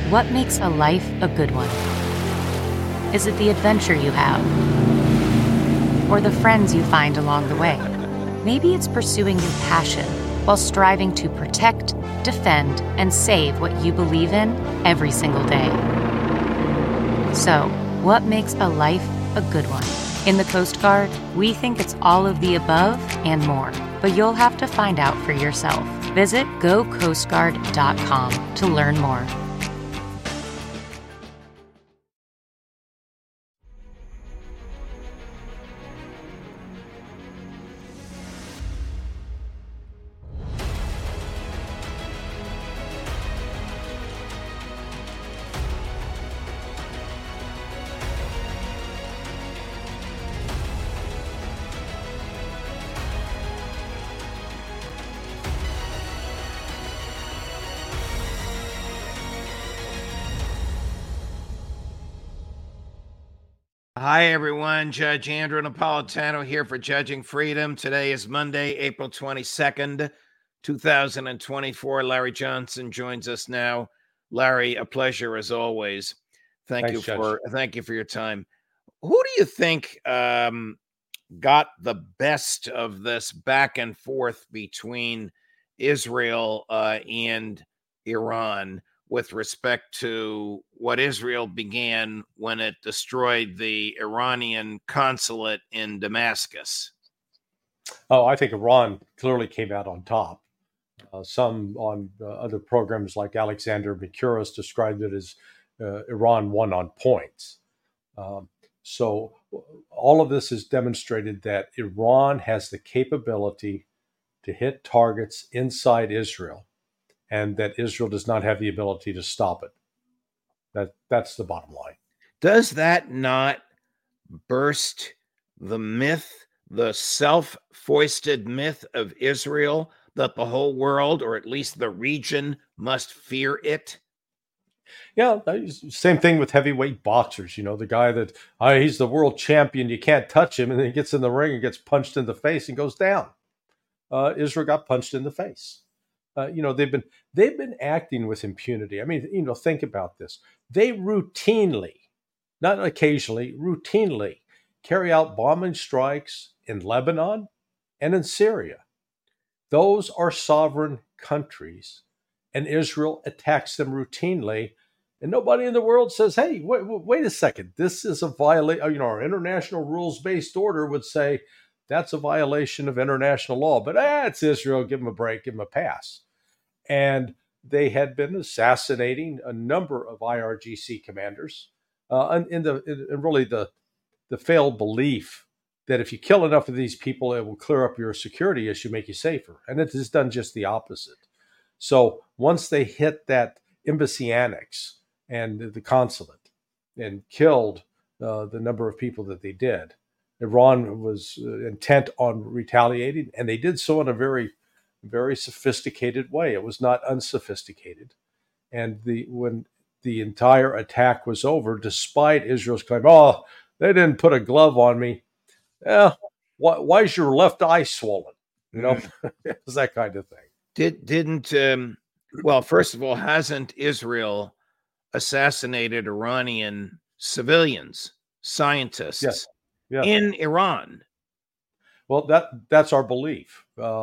What makes a life a good one? Is it the adventure you have? Or the friends you find along the way? Maybe it's pursuing your passion while striving to protect, defend, and save what you believe in every single day. So, what makes a life a good one? In the Coast Guard, we think it's all of the above and more, but you'll have to find out for yourself. Visit gocoastguard.com to learn more. Hi, everyone. Judge Andrew Napolitano here for Judging Freedom. Today is Monday, April 22nd, 2024. Larry Johnson joins us now. Larry, a pleasure as always. Thank you for your time. Who do you think got the best of this back and forth between Israel and Iran with respect to what Israel began when it destroyed the Iranian consulate in Damascus? Oh, I think Iran clearly came out on top. Some on other programs like Alexander Mercouris described it as Iran won on points. So all of this has demonstrated that Iran has the capability to hit targets inside Israel, and that Israel does not have the ability to stop it. That's the bottom line. Does that not burst the myth, the self-foisted myth of Israel that the whole world, or at least the region, must fear it? Yeah, same thing with heavyweight boxers. You know, the guy that he's the world champion, you can't touch him, and then he gets in the ring and gets punched in the face and goes down. Israel got punched in the face. They've been acting with impunity. I mean, think about this. They routinely, not occasionally, routinely carry out bombing strikes in Lebanon and in Syria. Those are sovereign countries, and Israel attacks them routinely. And nobody in the world says, hey, wait a second, this is a violation. Our international rules-based order would say that's a violation of international law. But it's Israel, give them a break, give them a pass. And they had been assassinating a number of IRGC commanders in really the failed belief that if you kill enough of these people, it will clear up your security issue, make you safer. And it has done just the opposite. So once they hit that embassy annex and the consulate and killed the number of people that they did, Iran was intent on retaliating, and they did so in a very, very sophisticated way. It was not unsophisticated. And when the entire attack was over, despite Israel's claim, they didn't put a glove on me. Why is your left eye swollen? It was that kind of thing. Well, first of all, hasn't Israel assassinated Iranian civilians, scientists in Iran? Well, that's our belief.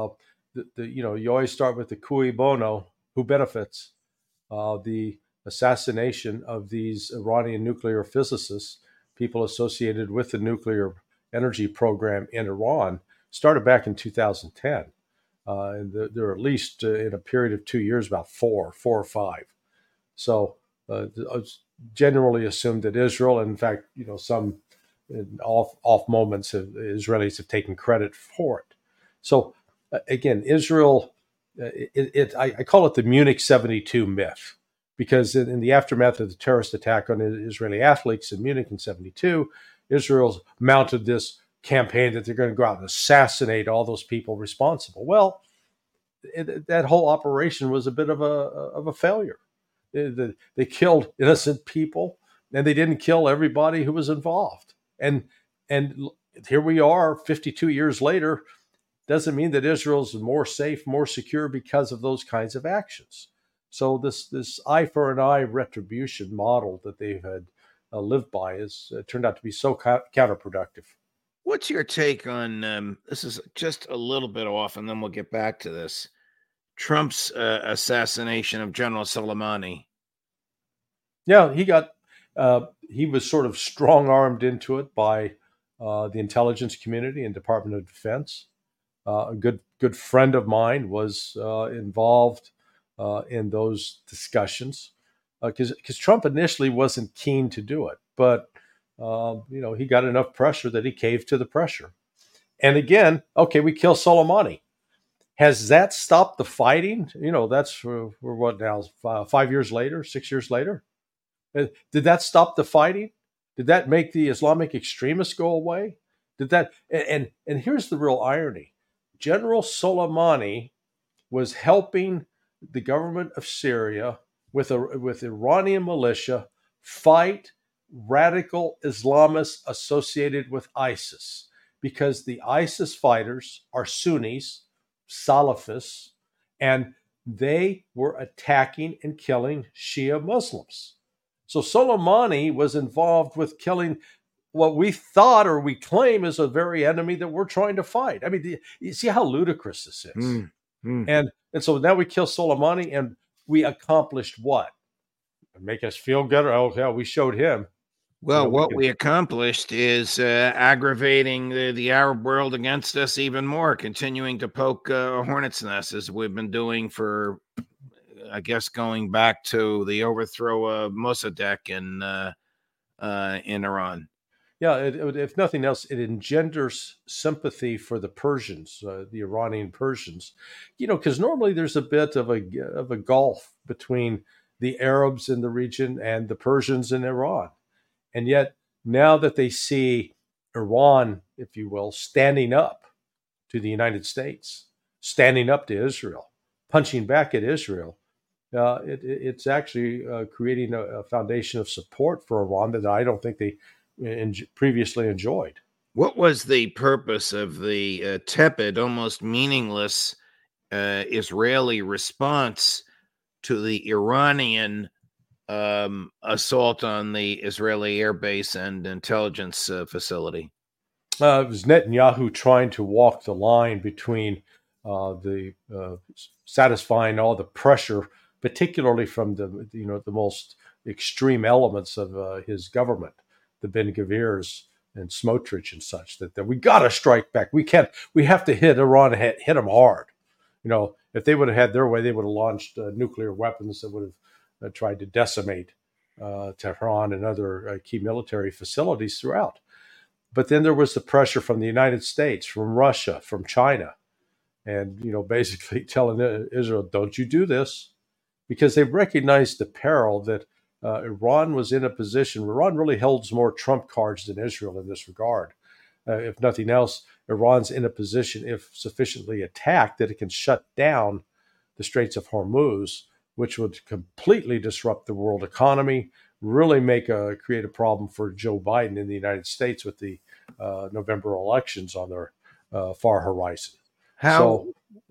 You always start with the cui bono, who benefits. The assassination of these Iranian nuclear physicists, people associated with the nuclear energy program in Iran, started back in 2010. And there are at least in a period of 2 years, about four or five. So it's generally assumed that Israel, and in fact, some off moments, Israelis have taken credit for it. So again, Israel, I call it the Munich 72 myth, because in the aftermath of the terrorist attack on Israeli athletes in Munich in 72, Israel's mounted this campaign that they're going to go out and assassinate all those people responsible. Well, that whole operation was a bit of a failure. They killed innocent people, and they didn't kill everybody who was involved. And here we are, 52 years later. Doesn't mean that Israel's more safe, more secure because of those kinds of actions. So this eye for an eye retribution model that they had lived by has turned out to be so counterproductive. What's your take on this? Is just a little bit off, and then we'll get back to this. Trump's assassination of General Soleimani. Yeah, he was sort of strong-armed into it by the intelligence community and Department of Defense. A good friend of mine was involved in those discussions because Trump initially wasn't keen to do it, but he got enough pressure that he caved to the pressure. And again, okay, we kill Soleimani. Has that stopped the fighting? That's we're what now? 5 years later, 6 years later. Did that stop the fighting? Did that make the Islamic extremists go away? Did that? And here's the real irony: General Soleimani was helping the government of Syria with Iranian militia fight radical Islamists associated with ISIS, because the ISIS fighters are Sunnis, Salafists, and they were attacking and killing Shia Muslims. So Soleimani was involved with killing what we thought or we claim is a very enemy that we're trying to fight. I mean, you see how ludicrous this is. And so now we kill Soleimani, and we accomplished what? Make us feel good? Oh, yeah, we showed him. Well, what we accomplished is aggravating the Arab world against us even more, continuing to poke a hornet's nest, as we've been doing for, I guess, going back to the overthrow of Mossadegh in Iran. Yeah, if nothing else, it engenders sympathy for the Persians, the Iranian Persians, because normally there's a bit of a gulf between the Arabs in the region and the Persians in Iran. And yet now that they see Iran, if you will, standing up to the United States, standing up to Israel, punching back at Israel, it's actually creating a foundation of support for Iran that I don't think they previously enjoyed. What was the purpose of the tepid, almost meaningless Israeli response to the Iranian assault on the Israeli airbase and intelligence facility? It was Netanyahu trying to walk the line between satisfying all the pressure, particularly from the most extreme elements of his government, the Ben-Gvirs and Smotrich and such, that we got to strike back. We have to hit Iran, hit them hard. If they would have had their way, they would have launched nuclear weapons that would have tried to decimate Tehran and other key military facilities throughout. But then there was the pressure from the United States, from Russia, from China, and basically telling Israel, don't you do this, because they recognized the peril that Iran was in a position. Iran really holds more trump cards than Israel in this regard. If nothing else, Iran's in a position, if sufficiently attacked, that it can shut down the Straits of Hormuz, which would completely disrupt the world economy, really create a problem for Joe Biden in the United States with the November elections on their far horizon. How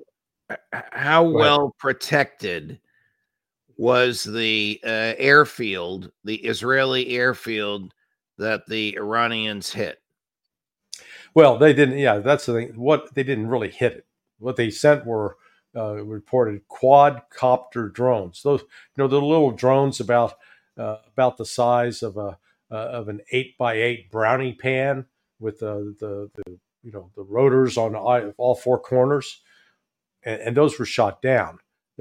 well protected was the airfield, the Israeli airfield that the Iranians hit? Well, they didn't. Yeah, that's the thing. They didn't really hit it. What they sent were reported quadcopter drones. Those, the little drones about the size of an 8x8 brownie pan with the rotors on all four corners, and those were shot down.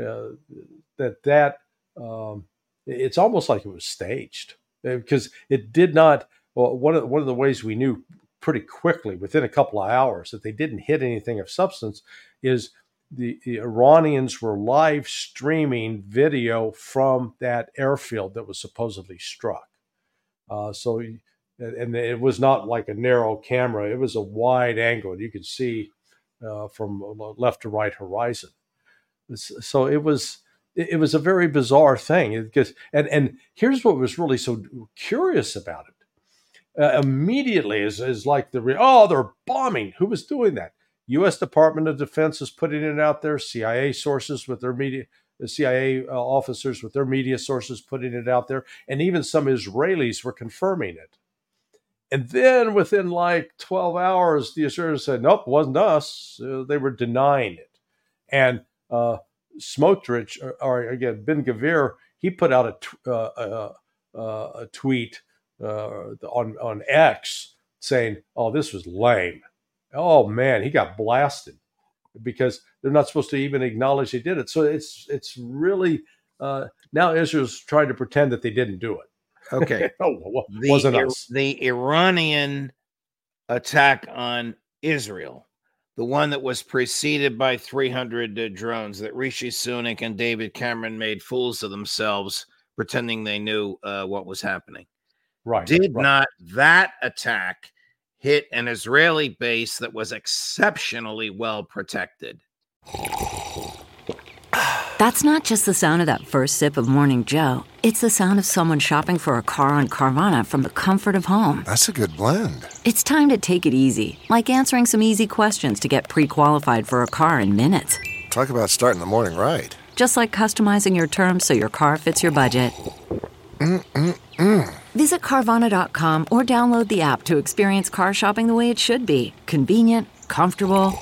It's almost like it was staged, because it did not. Well, one of the ways we knew pretty quickly, within a couple of hours, that they didn't hit anything of substance is the Iranians were live streaming video from that airfield that was supposedly struck. And it was not like a narrow camera; it was a wide angle. You could see from left to right horizon. So it was a very bizarre thing. And here's what was really so curious about it. Immediately is like they're bombing. Who was doing that? U.S. Department of Defense is putting it out there. CIA sources with their media CIA officers with their media sources putting it out there, and even some Israelis were confirming it. And then within like 12 hours, the Israelis said, nope, it wasn't us. They were denying it. And Smotrich, or again, Ben Gvir, he put out a tweet on X saying, oh, this was lame. Oh, man, he got blasted because they're not supposed to even acknowledge they did it. So it's really now Israel's trying to pretend that they didn't do it. Okay. Wasn't us. The Iranian attack on Israel, the one that was preceded by 300 drones that Rishi Sunak and David Cameron made fools of themselves, pretending they knew what was happening. Right. Did not that attack hit an Israeli base that was exceptionally well protected? That's not just the sound of that first sip of Morning Joe. It's the sound of someone shopping for a car on Carvana from the comfort of home. That's a good blend. It's time to take it easy, like answering some easy questions to get pre-qualified for a car in minutes. Talk about starting the morning right. Just like customizing your terms so your car fits your budget. Visit Carvana.com or download the app to experience car shopping the way it should be. Convenient, comfortable.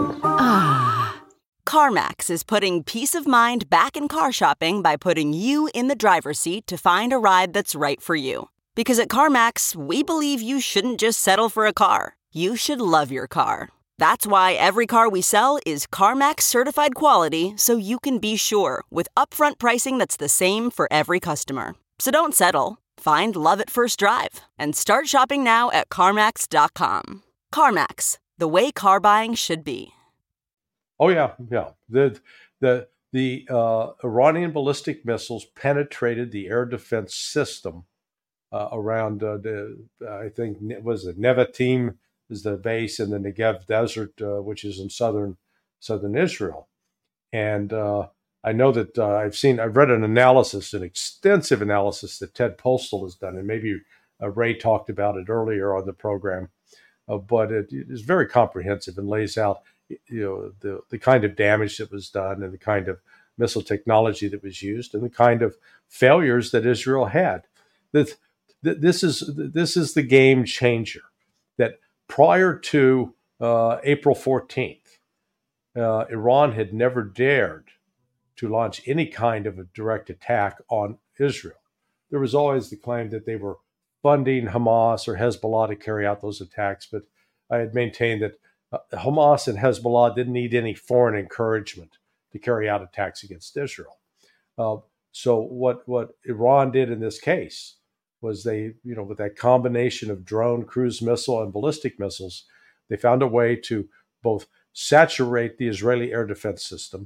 CarMax is putting peace of mind back in car shopping by putting you in the driver's seat to find a ride that's right for you. Because at CarMax, we believe you shouldn't just settle for a car. You should love your car. That's why every car we sell is CarMax certified quality, so you can be sure with upfront pricing that's the same for every customer. So don't settle. Find love at first drive and start shopping now at CarMax.com. CarMax, the way car buying should be. Oh yeah. The Iranian ballistic missiles penetrated the air defense system around I think was it Nevatim is the base in the Negev Desert, which is in southern Israel, and I know that I've read an extensive analysis that Ted Postal has done, and maybe Ray talked about it earlier on the program, but it is very comprehensive and lays out the kind of damage that was done and the kind of missile technology that was used and the kind of failures that Israel had. This is the game changer. That prior to April 14th, Iran had never dared to launch any kind of a direct attack on Israel. There was always the claim that they were funding Hamas or Hezbollah to carry out those attacks, but I had maintained that Hamas and Hezbollah didn't need any foreign encouragement to carry out attacks against Israel. So what Iran did in this case was they, with that combination of drone, cruise missile, and ballistic missiles, they found a way to both saturate the Israeli air defense system,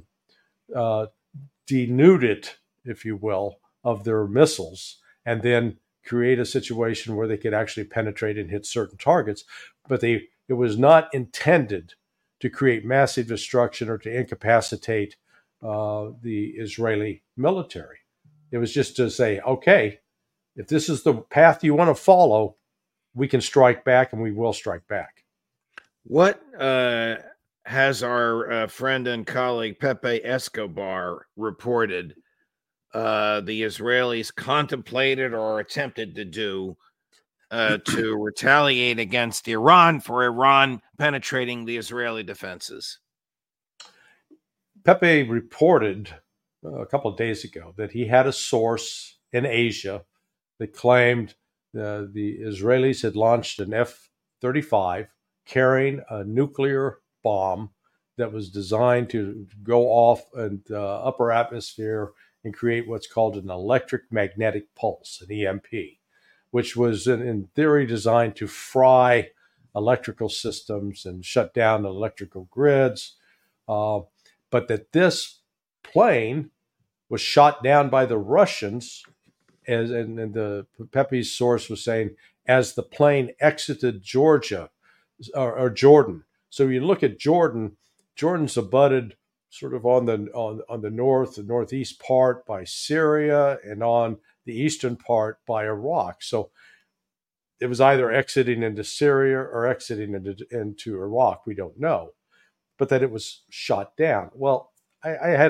denude it, if you will, of their missiles, and then create a situation where they could actually penetrate and hit certain targets. But it was not intended to create massive destruction or to incapacitate the Israeli military. It was just to say, okay, if this is the path you want to follow, we can strike back, and we will strike back. What has our friend and colleague Pepe Escobar reported the Israelis contemplated or attempted to do to retaliate against Iran for Iran penetrating the Israeli defenses? Pepe reported a couple of days ago that he had a source in Asia that claimed the Israelis had launched an F-35 carrying a nuclear bomb that was designed to go off in the upper atmosphere and create what's called an electric magnetic pulse, an EMP, which was in theory designed to fry electrical systems and shut down electrical grids, but that this plane was shot down by the Russians, and the Pepe's source was saying, as the plane exited Georgia or Jordan. So you look at Jordan. Jordan's abutted sort of on the northeast part by Syria, and on the eastern part by Iraq. So it was either exiting into Syria or exiting into Iraq. We don't know, but that it was shot down. Well, I had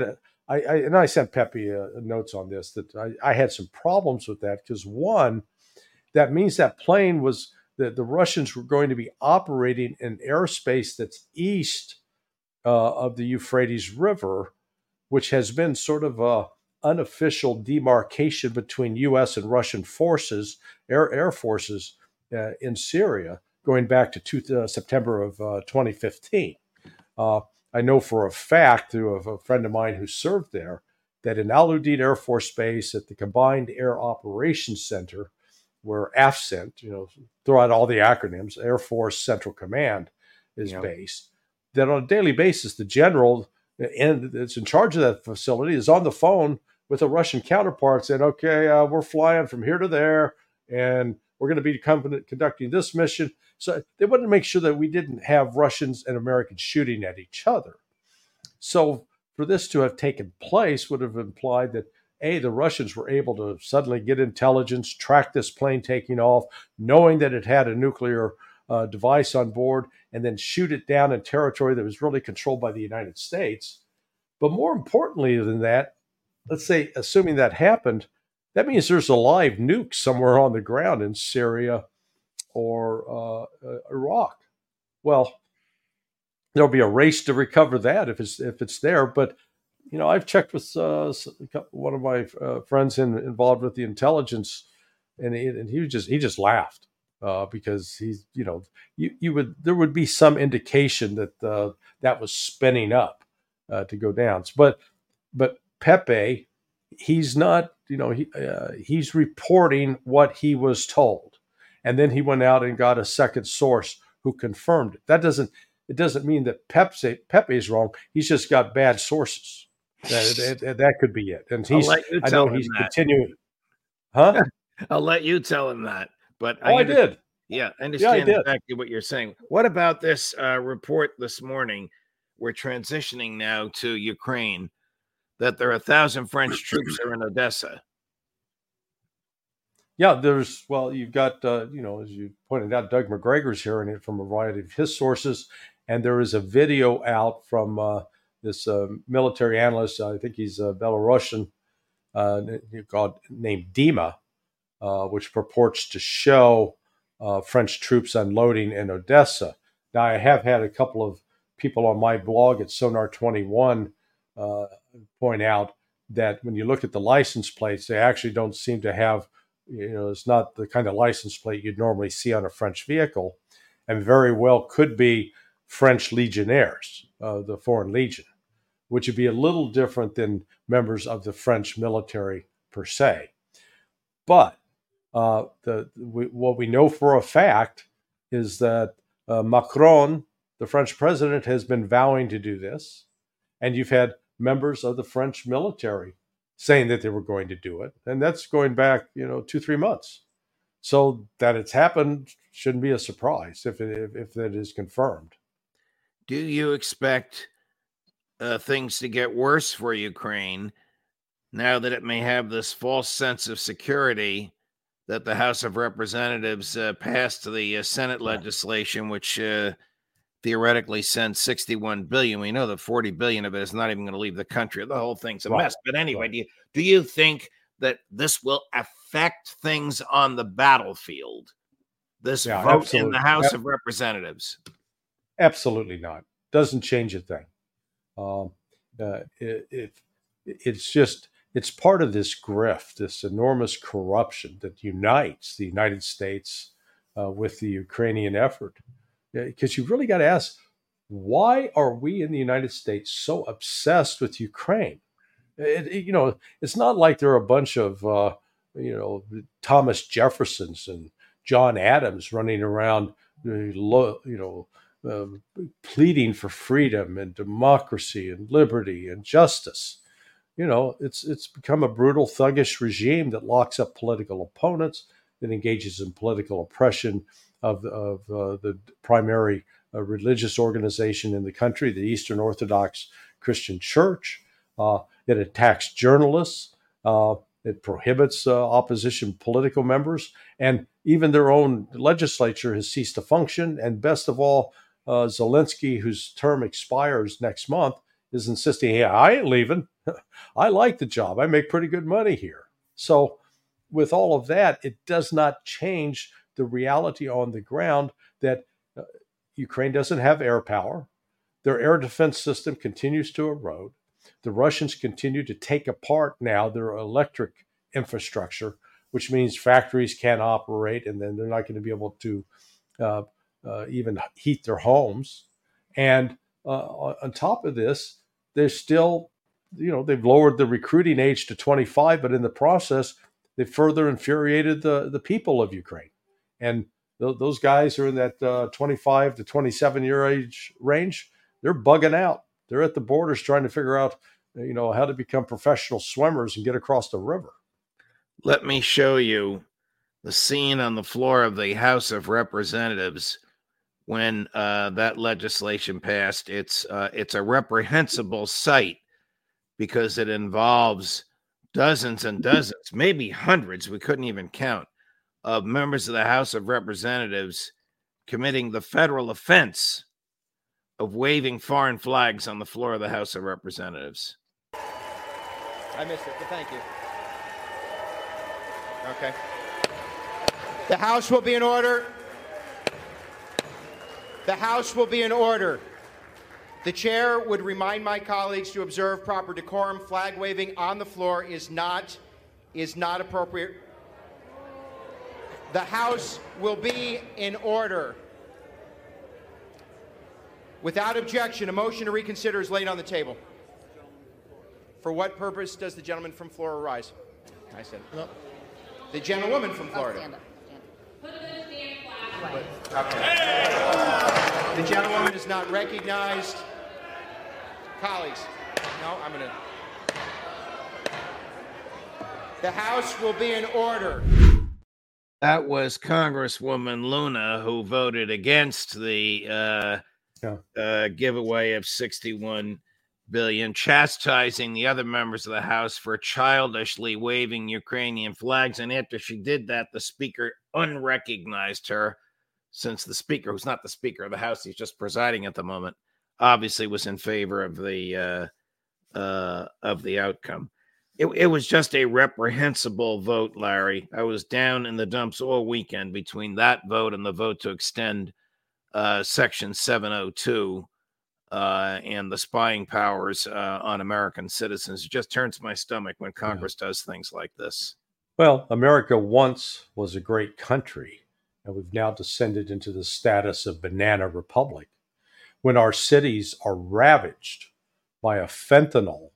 I sent Pepe notes on this that I had some problems with that because one, that means that plane was the Russians were going to be operating in airspace that's east of the Euphrates River, which has been sort of a unofficial demarcation between U.S. and Russian forces, air forces in Syria, going back to September of 2015. I know for a fact through a friend of mine who served there that in Al Udeid Air Force Base at the Combined Air Operations Center, where AFCENT, throw out all the acronyms, Air Force Central Command is based, that on a daily basis, the general that's in charge of that facility is on the phone with a Russian counterpart saying, okay, we're flying from here to there, and we're going to be conducting this mission. So they wanted to make sure that we didn't have Russians and Americans shooting at each other. So for this to have taken place would have implied that, A, the Russians were able to suddenly get intelligence, track this plane taking off, knowing that it had a nuclear device on board, and then shoot it down in territory that was really controlled by the United States. But more importantly than that, let's say, assuming that happened, that means there's a live nuke somewhere on the ground in Syria or Iraq. Well, there'll be a race to recover that if it's there. But I've checked with one of my friends involved with the intelligence, and he just laughed because he's there would be some indication that that was spinning up to go down. But Pepe, he's not, he's reporting what he was told. And then he went out and got a second source who confirmed it. It doesn't mean that Pepe is wrong. He's just got bad sources. That could be it. And he's continuing. Huh? I'll let you tell him that. But I did. Yeah, I understand exactly what you're saying. What about this report this morning? We're transitioning now to Ukraine, that there are 1,000 French troops are in Odessa. Yeah, you've got, as you pointed out, Doug McGregor's hearing it from a variety of his sources. And there is a video out from this military analyst, I think he's Belarusian, named Dima, which purports to show French troops unloading in Odessa. Now, I have had a couple of people on my blog at Sonar 21 point out that when you look at the license plates, they actually don't seem to have, it's not the kind of license plate you'd normally see on a French vehicle, and very well could be French legionnaires, the Foreign Legion, which would be a little different than members of the French military per se. But what we know for a fact is that Macron, the French president, has been vowing to do this, and you've had members of the French military saying that they were going to do it, and that's going back 2-3 months. So that it's happened shouldn't be a surprise if that is confirmed. Do you expect things to get worse for Ukraine now that it may have this false sense of security that the House of Representatives passed the Senate legislation, which theoretically sends $61 billion? We know that $40 billion of it is not even going to leave the country. The whole thing's a mess. But anyway, do you think that this will affect things on the battlefield? This vote absolutely. In the House of Representatives? Absolutely not. Doesn't change a thing. It's part of this grift, this enormous corruption that unites the United States with the Ukrainian effort. Because you really got to ask, why are we in the United States so obsessed with Ukraine? It's not like there are a bunch of Thomas Jeffersons and John Adams running around, pleading for freedom and democracy and liberty and justice. It's become a brutal, thuggish regime that locks up political opponents, that engages in political oppression of the primary religious organization in the country, the Eastern Orthodox Christian Church. It attacks journalists. It prohibits opposition political members, and even their own legislature has ceased to function. And best of all, Zelensky, whose term expires next month, is insisting, "Yeah, I ain't leaving. I like the job. I make pretty good money here." So with all of that, it does not change the reality on the ground that Ukraine doesn't have air power. Their air defense system continues to erode. The Russians continue to take apart now their electric infrastructure, which means factories can't operate, and then they're not going to be able to even heat their homes. And on top of this, they're still, they've lowered the recruiting age to 25, but in the process, they further infuriated the people of Ukraine. And those guys are in that 25 to 27 year age range. They're bugging out. They're at the borders trying to figure out, how to become professional swimmers and get across the river. Let me show you the scene on the floor of the House of Representatives when that legislation passed. It's a reprehensible sight because it involves dozens and dozens, maybe hundreds, we couldn't even count, of members of the House of Representatives committing the federal offense of waving foreign flags on the floor of the House of Representatives. I missed it, but thank you. Okay. The House will be in order. The House will be in order. The chair would remind my colleagues to observe proper decorum. Flag waving on the floor is not appropriate. The House will be in order. Without objection, a motion to reconsider is laid on the table. For what purpose does the gentleman from Florida rise? I said, no. The gentlewoman from Florida. Stand up. Put a good stand flag. Okay. The gentlewoman is not recognized. Colleagues, no, I'm going to. The House will be in order. That was Congresswoman Luna, who voted against the giveaway of $61 billion, chastising the other members of the House for childishly waving Ukrainian flags. And after she did that, the speaker unrecognized her, since the speaker, who's not the Speaker of the House, he's just presiding at the moment, obviously was in favor of the outcome. It was just a reprehensible vote, Larry. I was down in the dumps all weekend between that vote and the vote to extend Section 702 and the spying powers on American citizens. It just turns my stomach when Congress does things like this. Well, America once was a great country, and we've now descended into the status of banana republic, when our cities are ravaged by a fentanyl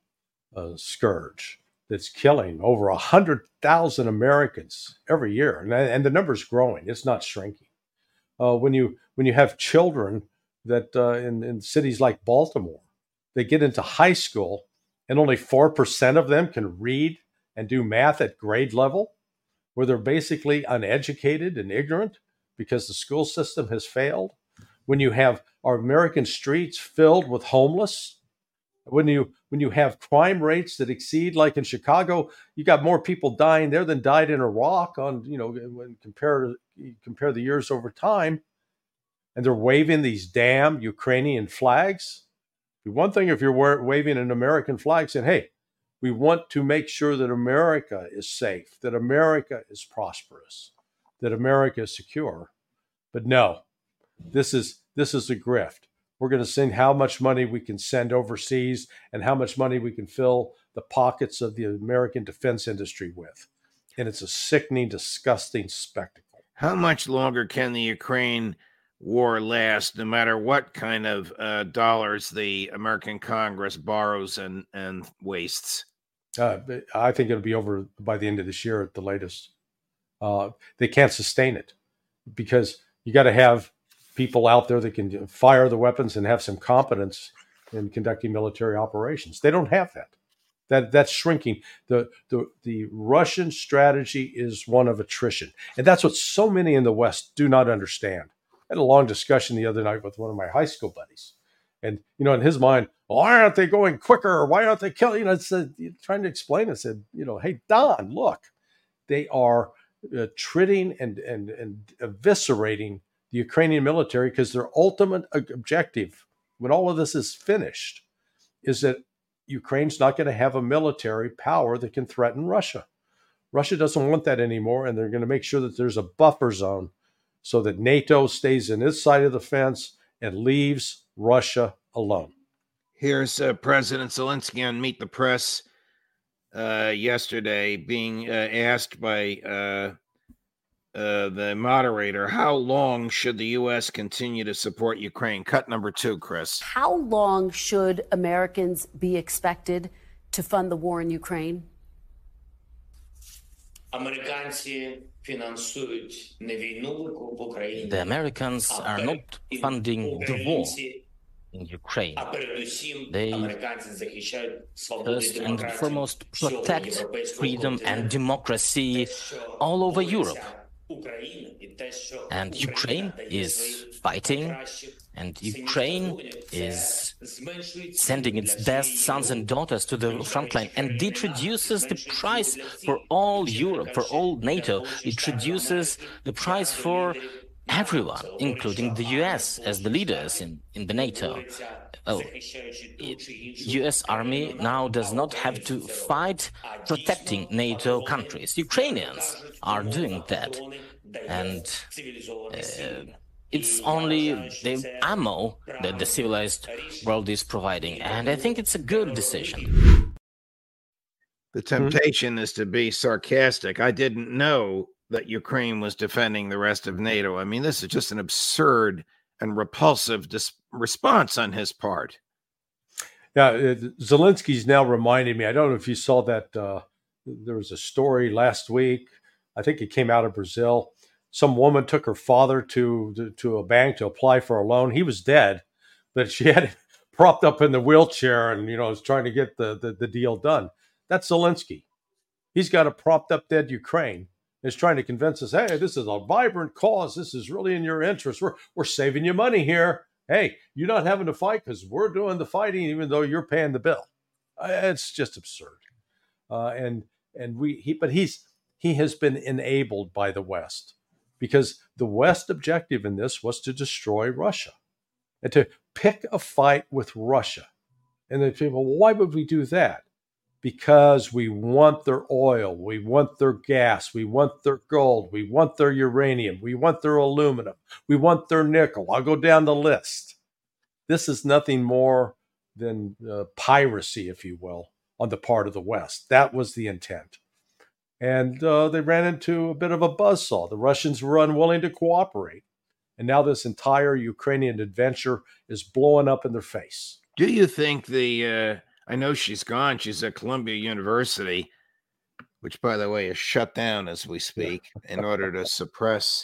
scourge that's killing over 100,000 Americans every year, and the number's growing; it's not shrinking. When you have children that in cities like Baltimore, they get into high school and only 4% of them can read and do math at grade level, where they're basically uneducated and ignorant because the school system has failed. When you have our American streets filled with homeless, when you have crime rates that exceed, like in Chicago, you got more people dying there than died in Iraq when you compare the years over time, and they're waving these damn Ukrainian flags. One thing if you're waving an American flag saying, hey, we want to make sure that America is safe, that America is prosperous, that America is secure. But no, this is a grift. We're going to send how much money we can send overseas and how much money we can fill the pockets of the American defense industry with. And it's a sickening, disgusting spectacle. How much longer can the Ukraine war last, no matter what kind of dollars the American Congress borrows and wastes? I think it'll be over by the end of this year at the latest. They can't sustain it because you got to have people out there that can fire the weapons and have some competence in conducting military operations. They don't have that. That's shrinking. The Russian strategy is one of attrition. And that's what so many in the West do not understand. I had a long discussion the other night with one of my high school buddies. And, in his mind, why aren't they going quicker? Why aren't they killing? Trying to explain it. I said, hey, Don, look, they are treating and eviscerating the Ukrainian military because their ultimate objective, when all of this is finished, is that Ukraine's not going to have a military power that can threaten Russia. Russia doesn't want that anymore, and they're going to make sure that there's a buffer zone so that NATO stays in its side of the fence and leaves Russia alone. Here's President Zelensky on Meet the Press yesterday being asked by the moderator, how long should the U.S. continue to support Ukraine? Cut number 2, Chris. How long should Americans be expected to fund the war in Ukraine? The Americans are not funding the war in Ukraine. They first and foremost protect freedom and democracy all over Europe. And Ukraine is fighting, and Ukraine is sending its best sons and daughters to the front line, and it reduces the price for all Europe, for all NATO. It reduces the price for everyone, including the US as the leaders in the NATO. US Army now does not have to fight protecting NATO countries. Ukrainians are doing that. And it's only the ammo that the civilized world is providing. And I think it's a good decision. The temptation is to be sarcastic. I didn't know that Ukraine was defending the rest of NATO. I mean, this is just an absurd and repulsive response on his part. Yeah, Zelensky's now reminding me, I don't know if you saw that, there was a story last week, I think it came out of Brazil. Some woman took her father to a bank to apply for a loan. He was dead, but she had him propped up in the wheelchair and, was trying to get the deal done. That's Zelensky. He's got a propped up dead Ukraine. He's trying to convince us, hey, this is a vibrant cause. This is really in your interest. We're saving you money here. Hey, you're not having to fight because we're doing the fighting, even though you're paying the bill. It's just absurd. But he has been enabled by the West, because the West objective in this was to destroy Russia and to pick a fight with Russia. And they say, well, why would we do that? Because we want their oil, we want their gas, we want their gold, we want their uranium, we want their aluminum, we want their nickel. I'll go down the list. This is nothing more than piracy, if you will, on the part of the West. That was the intent. And they ran into a bit of a buzzsaw. The Russians were unwilling to cooperate. And now this entire Ukrainian adventure is blowing up in their face. Do you think I know she's gone. She's at Columbia University, which, by the way, is shut down as we speak in order to suppress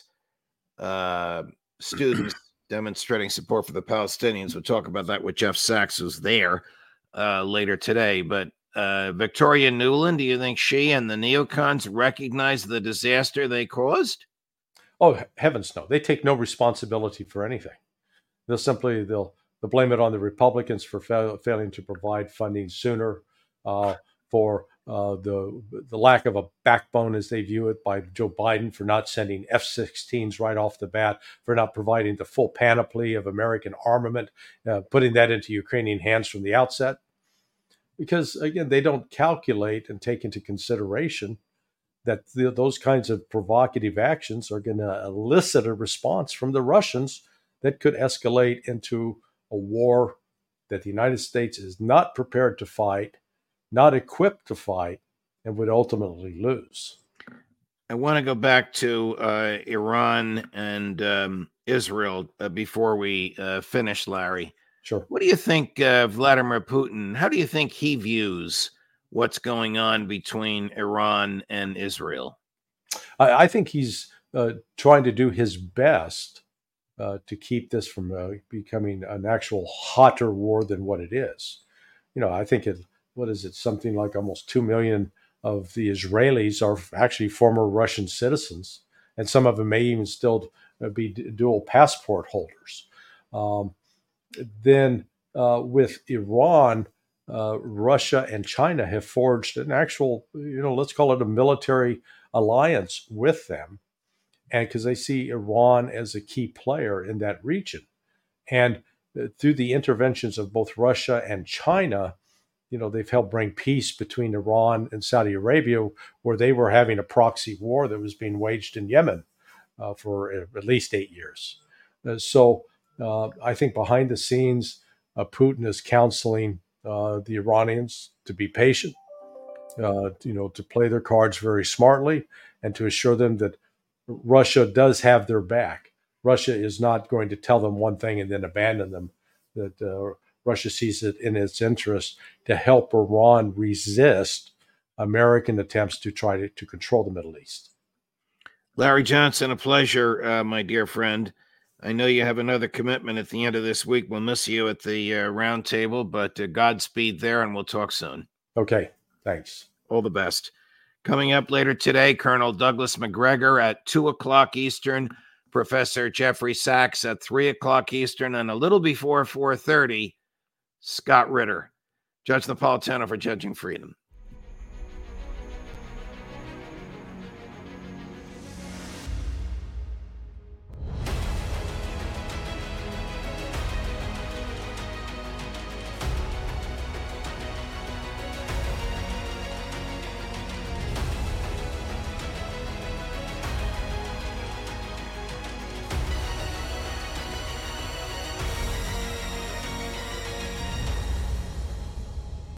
students demonstrating support for the Palestinians. We'll talk about that with Jeff Sachs, who's there later today. But Victoria Nuland, do you think she and the neocons recognize the disaster they caused? Oh, heavens no. They take no responsibility for anything. They'll blame it on the Republicans for failing to provide funding sooner, for the lack of a backbone, as they view it, by Joe Biden for not sending F-16s right off the bat, for not providing the full panoply of American armament, putting that into Ukrainian hands from the outset. Because, again, they don't calculate and take into consideration that those kinds of provocative actions are going to elicit a response from the Russians that could escalate into a war that the United States is not prepared to fight, not equipped to fight, and would ultimately lose. I want to go back to Iran and Israel before we finish, Larry. Sure. What do you think Vladimir Putin, how do you think he views what's going on between Iran and Israel? I think he's trying to do his best to keep this from becoming an actual hotter war than what it is. I think something like almost 2 million of the Israelis are actually former Russian citizens, and some of them may even still be dual passport holders. Then with Iran, Russia and China have forged an actual, let's call it a military alliance with them. And because they see Iran as a key player in that region. And through the interventions of both Russia and China, they've helped bring peace between Iran and Saudi Arabia, where they were having a proxy war that was being waged in Yemen for at least 8 years. So I think behind the scenes, Putin is counseling the Iranians to be patient, to play their cards very smartly, and to assure them that Russia does have their back. Russia is not going to tell them one thing and then abandon them. That Russia sees it in its interest to help Iran resist American attempts to try to control the Middle East. Larry Johnson, a pleasure, my dear friend. I know you have another commitment at the end of this week. We'll miss you at the round table, but Godspeed there, and we'll talk soon. Okay, thanks. All the best. Coming up later today, Colonel Douglas Macgregor at 2 o'clock Eastern, Professor Jeffrey Sachs at 3 o'clock Eastern, and a little before 4:30, Scott Ritter. Judge Napolitano for Judging Freedom.